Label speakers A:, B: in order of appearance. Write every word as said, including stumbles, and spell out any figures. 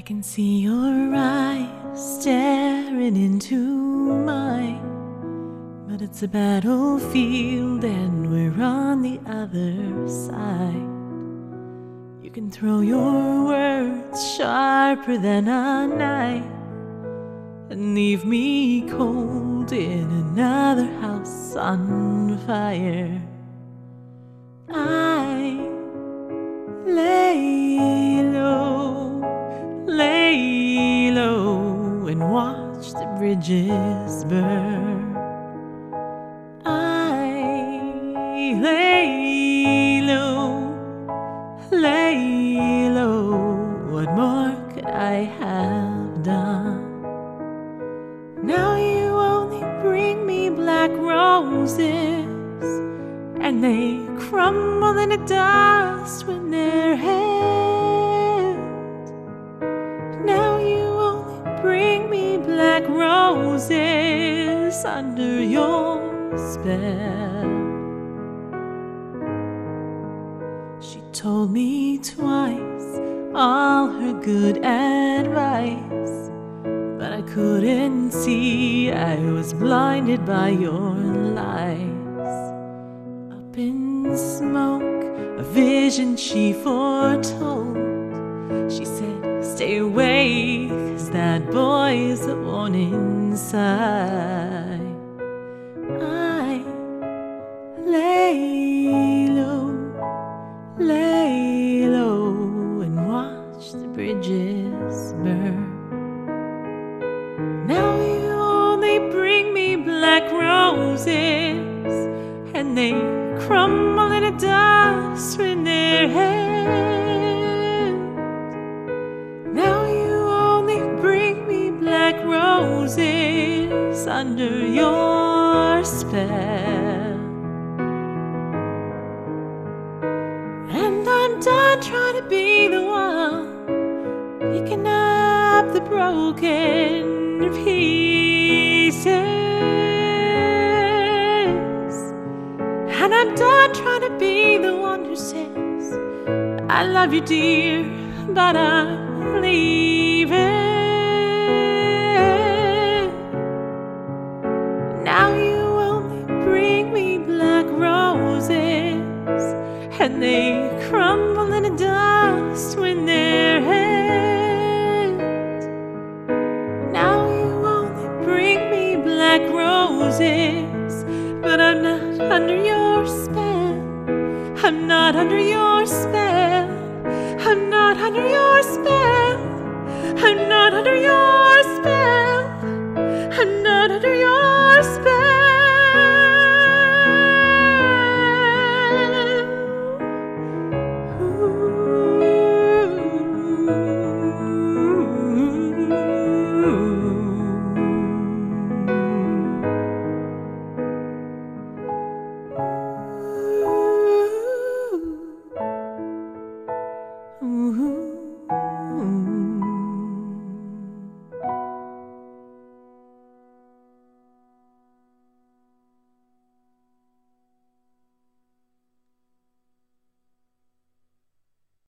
A: can see your eyes staring into mine, but it's a battlefield and we're on the other side. You can throw your words sharper than a knife and leave me cold in another house on fire. I lay low, lay low and watch the bridges burn. I lay low, lay low, what more could I have done? Now you only bring me black roses, and they crumble into dust when they're held. Now you only bring me black roses under your spell. She told me twice all her good advice, but I couldn't see, I was blinded by your lies. Up in smoke, a vision she foretold. She said, stay away, 'cause that boy's the one inside. I lay low, lay low and watch the bridges burn. Now you only bring me black roses, and they crumble into dust when they're held. Now you only bring me black roses under your spell. And I'm done trying to be the one picking up the broken pieces, and I'm done trying to be the one who says, I love you dear, but I'm leaving. Now you only bring me black roses, and they crumble into dust when they're held. Now you only bring me black roses, but I'm not under your spell. I'm not under your spell.